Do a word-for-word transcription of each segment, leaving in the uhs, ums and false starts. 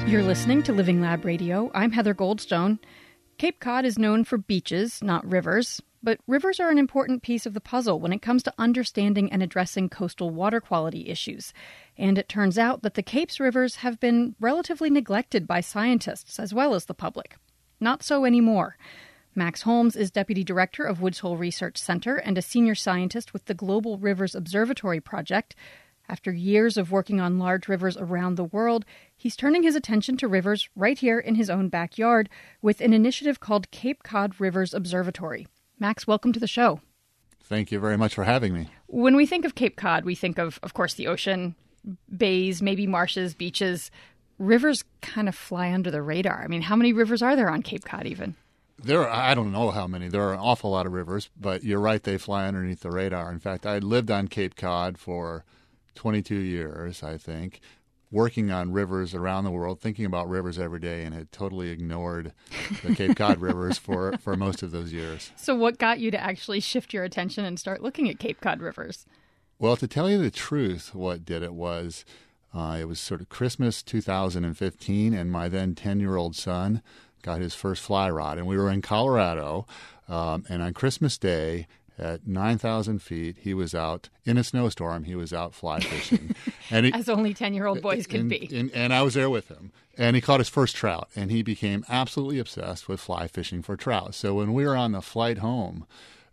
You're listening to Living Lab Radio. I'm Heather Goldstone. Cape Cod is known for beaches, not rivers, but rivers are an important piece of the puzzle when it comes to understanding and addressing coastal water quality issues. And it turns out that the Cape's rivers have been relatively neglected by scientists as well as the public. Not so anymore. Max Holmes is Deputy Director of Woods Hole Research Center and a senior scientist with the Global Rivers Observatory Project. After years of working on large rivers around the world, he's turning his attention to rivers right here in his own backyard with an initiative called Cape Cod Rivers Observatory. Max, welcome to the show. Thank you very much for having me. When we think of Cape Cod, we think of, of course, the ocean, bays, maybe marshes, beaches. Rivers kind of fly under the radar. I mean, how many rivers are there on Cape Cod even? There are, I don't know how many. There are an awful lot of rivers, but you're right, they fly underneath the radar. In fact, I lived on Cape Cod for twenty-two years, I think, working on rivers around the world, thinking about rivers every day, and had totally ignored the Cape Cod rivers for, for most of those years. So what got you to actually shift your attention and start looking at Cape Cod rivers? Well, to tell you the truth, what did it was, uh, it was sort of Christmas two thousand fifteen, and my then ten-year-old son got his first fly rod. And we were in Colorado, um, and on Christmas Day, at nine thousand feet, he was out in a snowstorm. He was out fly fishing. And he, As only ten-year-old boys can and, be. And, and I was there with him. And he caught his first trout, and he became absolutely obsessed with fly fishing for trout. So when we were on the flight home,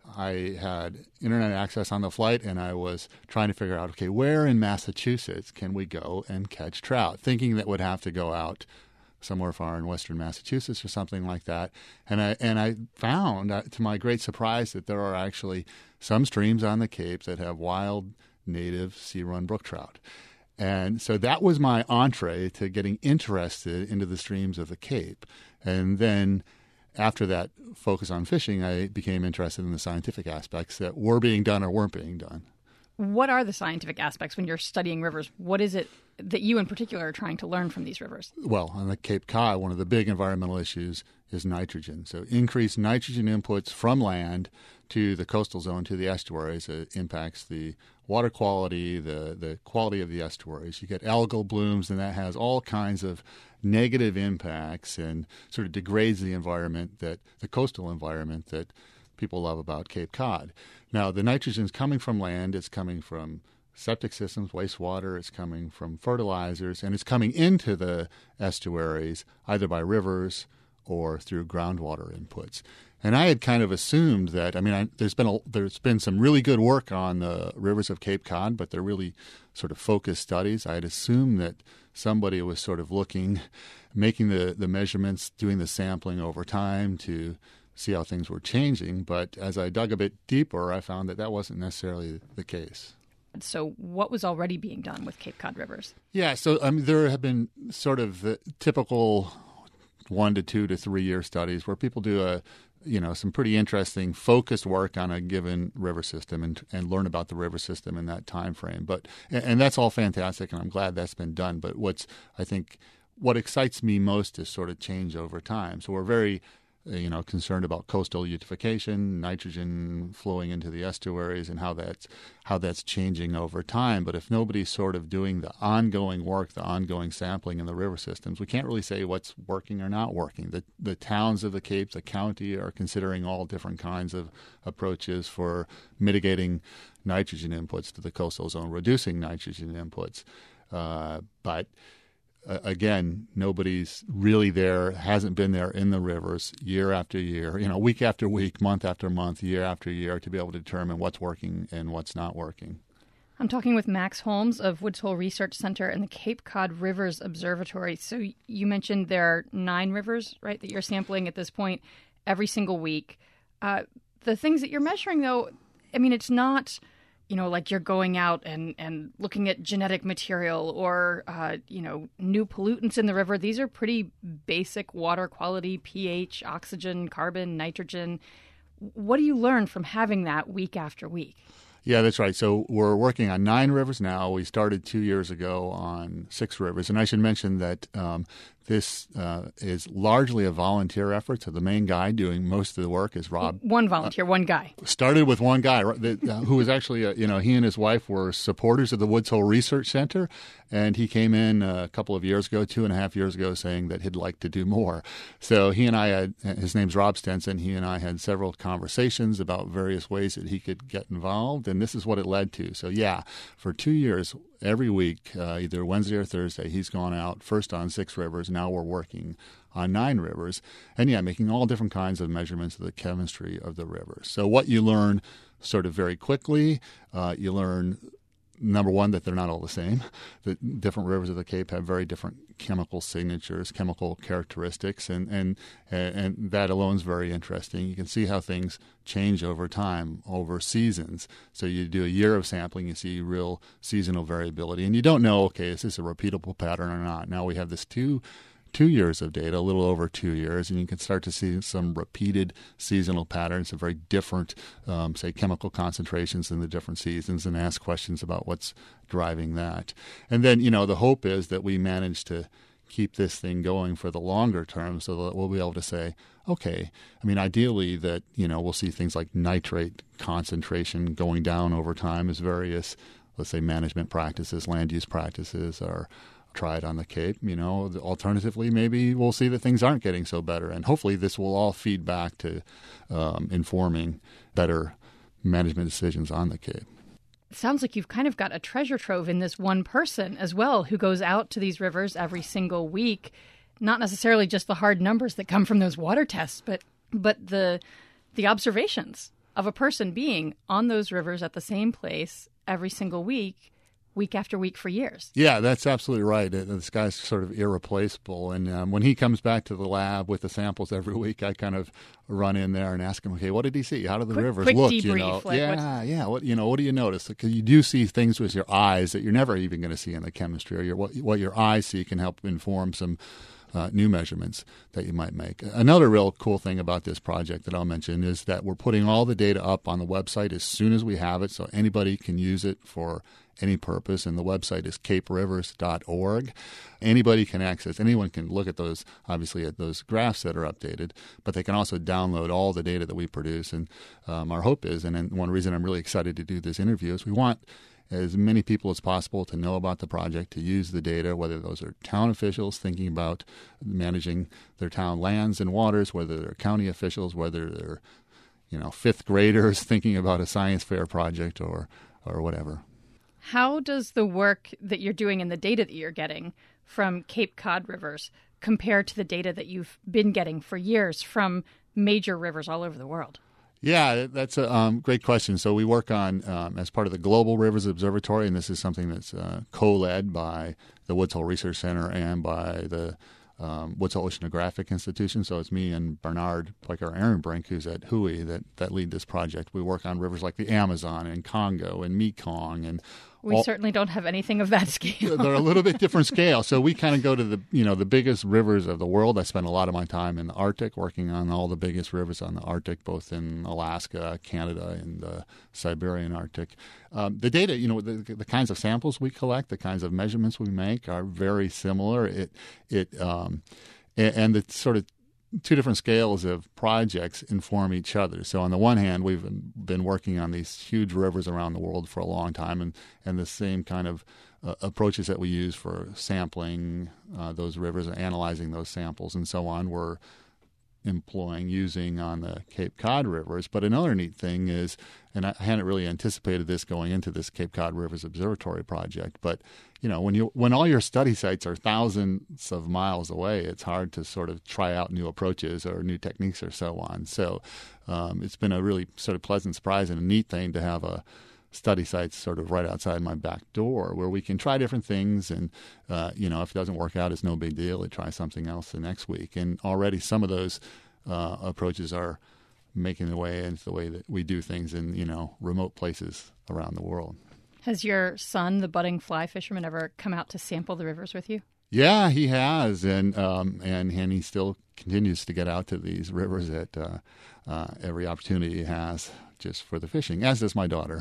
I had internet access on the flight, and I was trying to figure out, okay, where in Massachusetts can we go and catch trout, thinking that we'd have to go out somewhere far in western Massachusetts or something like that. And I and I found, uh, to my great surprise, that there are actually some streams on the Cape that have wild native sea-run brook trout. And so that was my entree to getting interested into the streams of the Cape. And then after that focus on fishing, I became interested in the scientific aspects that were being done or weren't being done. What are the scientific aspects when you're studying rivers? What is it that you in particular are trying to learn from these rivers? Well, on the Cape Cod, one of the big environmental issues is nitrogen. So increased nitrogen inputs from land to the coastal zone, to the estuaries, it impacts the water quality, the, the quality of the estuaries. You get algal blooms, and that has all kinds of negative impacts and sort of degrades the environment, that the coastal environment that people love about Cape Cod. Now, the nitrogen is coming from land. It's coming from septic systems, wastewater. It's coming from fertilizers, and it's coming into the estuaries either by rivers or through groundwater inputs. And I had kind of assumed that, I mean, I, there's been a, there's been some really good work on the rivers of Cape Cod, but they're really sort of focused studies. I had assumed that somebody was sort of looking, making the, the measurements, doing the sampling over time to see how things were changing. But as I dug a bit deeper, I found that that wasn't necessarily the case. So what was already being done with Cape Cod rivers? Yeah, so I mean, there have been sort of the typical one to two to three year studies where people do a, you know, some pretty interesting focused work on a given river system and and learn about the river system in that time frame. But and, and that's all fantastic, and I'm glad that's been done. But what's I think what excites me most is sort of change over time. So we're very you know, concerned about coastal eutrophication, nitrogen flowing into the estuaries, and how that's how that's changing over time. But if nobody's sort of doing the ongoing work, the ongoing sampling in the river systems, we can't really say what's working or not working. The the towns of the Cape, the county, are considering all different kinds of approaches for mitigating nitrogen inputs to the coastal zone, reducing nitrogen inputs. Uh, but Uh, again, nobody's really there, hasn't been there in the rivers year after year, you know, week after week, month after month, year after year, to be able to determine what's working and what's not working. I'm talking with Max Holmes of Woods Hole Research Center and the Cape Cod Rivers Observatory. So you mentioned there are nine rivers, right, that you're sampling at this point every single week. Uh, the things that you're measuring, though, I mean, it's not, you know, like you're going out and, and looking at genetic material or, uh, you know, new pollutants in the river. These are pretty basic water quality, pH, oxygen, carbon, nitrogen. What do you learn from having that week after week? Yeah, that's right. So we're working on nine rivers now. We started two years ago on six rivers. And I should mention that um, this uh, is largely a volunteer effort. So the main guy doing most of the work is Rob. One volunteer, uh, one guy. Started with one guy uh, who was actually, uh, you know, he and his wife were supporters of the Woods Hole Research Center. And he came in a couple of years ago, two and a half years ago, saying that he'd like to do more. So he and I had, his name's Rob Stenson, he and I had several conversations about various ways that he could get involved. And this is what it led to. So, yeah, for two years, every week, uh, either Wednesday or Thursday, he's gone out first on six rivers. Now we're working on nine rivers. And, yeah, making all different kinds of measurements of the chemistry of the rivers. So what you learn sort of very quickly, uh, you learn number one, that they're not all the same. The different rivers of the Cape have very different chemical signatures, chemical characteristics, and and and that alone is very interesting. You can see how things change over time, over seasons. So you do a year of sampling, you see real seasonal variability, and you don't know, okay, is this a repeatable pattern or not? Now we have this two two years of data, a little over two years, and you can start to see some repeated seasonal patterns of very different, um, say, chemical concentrations in the different seasons, and ask questions about what's driving that. And then, you know, the hope is that we manage to keep this thing going for the longer term so that we'll be able to say, okay, I mean, ideally that, you know, we'll see things like nitrate concentration going down over time as various, let's say, management practices, land use practices are tried on the Cape. You know, alternatively, maybe we'll see that things aren't getting so better. And hopefully this will all feed back to um, informing better management decisions on the Cape. It sounds like you've kind of got a treasure trove in this one person as well who goes out to these rivers every single week. Not necessarily just the hard numbers that come from those water tests, but but the the observations of a person being on those rivers at the same place every single week, week after week for years. Yeah, that's absolutely right. This guy's sort of irreplaceable. And um, when he comes back to the lab with the samples every week, I kind of run in there and ask him, okay, what did he see? How do the quick, rivers quick look? Debrief, you know? like yeah, yeah. What you know? What do you notice? Because you do see things with your eyes that you're never even going to see in the chemistry, or your, what, what your eyes see can help inform some Uh, new measurements that you might make. Another real cool thing about this project that I'll mention is that we're putting all the data up on the website as soon as we have it, so anybody can use it for any purpose, and the website is cape rivers dot org. Anybody can access, anyone can look at those, obviously at those graphs that are updated, but they can also download all the data that we produce. And um, our hope is, and one reason I'm really excited to do this interview, is we want as many people as possible to know about the project, to use the data, whether those are town officials thinking about managing their town lands and waters, whether they're county officials, whether they're, you know, fifth graders thinking about a science fair project or or whatever. How does the work that you're doing and the data that you're getting from Cape Cod rivers compare to the data that you've been getting for years from major rivers all over the world? Yeah, that's a um, great question. So we work on, um, as part of the Global Rivers Observatory, and this is something that's uh, co-led by the Woods Hole Research Center and by the um, Woods Hole Oceanographic Institution. So it's me and Bernard Poicar-Ehrenbrink, who's at H U I, that, that lead this project. We work on rivers like the Amazon and Congo and Mekong and We all, certainly don't have anything of that scale. They're a little bit different scale. So we kind of go to the, you know, the biggest rivers of the world. I spend a lot of my time in the Arctic working on all the biggest rivers on the Arctic, both in Alaska, Canada, and the Siberian Arctic. Um, the data, you know, the, the kinds of samples we collect, the kinds of measurements we make are very similar. It, it, um, and, and the sort of two different scales of projects inform each other. So on the one hand, we've been working on these huge rivers around the world for a long time, and, and the same kind of uh, approaches that we use for sampling uh, those rivers and analyzing those samples and so on, we're employing, using on the Cape Cod rivers. But another neat thing is, and I hadn't really anticipated this going into this Cape Cod Rivers Observatory project, but you know, when you when all your study sites are thousands of miles away, it's hard to sort of try out new approaches or new techniques or so on. So um, it's been a really sort of pleasant surprise and a neat thing to have a study sites sort of right outside my back door where we can try different things. And, uh, you know, if it doesn't work out, it's no big deal to try something else the next week. And already some of those uh, approaches are making their way into the way that we do things in, you know, remote places around the world. Has your son, the budding fly fisherman, ever come out to sample the rivers with you? Yeah, he has, and um, and and he still continues to get out to these rivers at uh, uh, every opportunity he has just for the fishing, as does my daughter.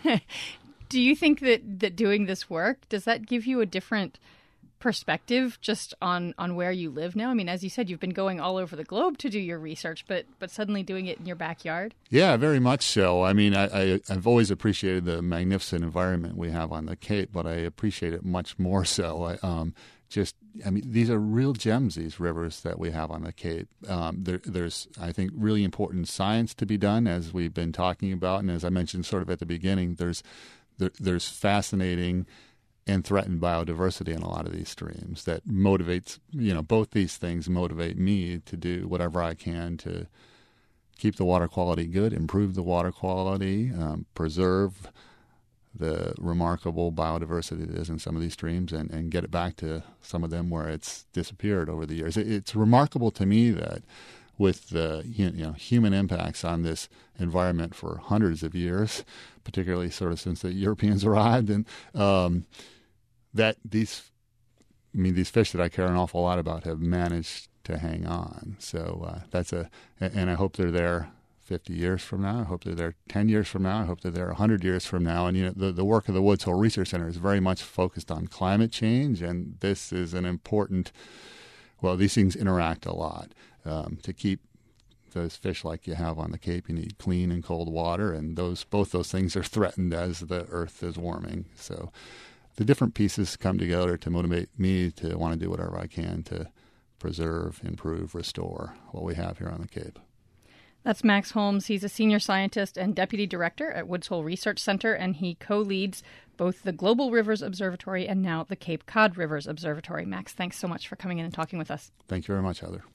Do you think that, that doing this work, does that give you a different perspective just on, on where you live now? I mean, as you said, you've been going all over the globe to do your research, but but suddenly doing it in your backyard? Yeah, very much so. I mean, I, I, I've always appreciated the magnificent environment we have on the Cape, but I appreciate it much more so. I, um, just, I mean, these are real gems, these rivers that we have on the Cape. Um, there, there's, I think, really important science to be done, as we've been talking about. And as I mentioned sort of at the beginning, there's there, there's fascinating and threatened biodiversity in a lot of these streams that motivates, you know, both these things motivate me to do whatever I can to keep the water quality good, improve the water quality, um, preserve the remarkable biodiversity that is in some of these streams, and, and get it back to some of them where it's disappeared over the years. It, it's remarkable to me that with the you know, human impacts on this environment for hundreds of years, particularly sort of since the Europeans arrived, and um, that these, I mean, these fish that I care an awful lot about have managed to hang on. So uh, that's a, and I hope they're there fifty years from now. I hope they're there ten years from now. I hope they're there one hundred years from now. And, you know, the, the work of the Woods Hole Research Center is very much focused on climate change, and this is an important, well, these things interact a lot. Um, to keep those fish like you have on the Cape, you need clean and cold water, and those both those things are threatened as the Earth is warming. So the different pieces come together to motivate me to want to do whatever I can to preserve, improve, restore what we have here on the Cape. That's Max Holmes. He's a senior scientist and deputy director at Woods Hole Research Center, and he co-leads both the Global Rivers Observatory and now the Cape Cod Rivers Observatory. Max, thanks so much for coming in and talking with us. Thank you very much, Heather.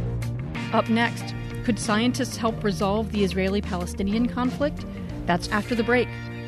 Up next, could scientists help resolve the Israeli-Palestinian conflict? That's after the break.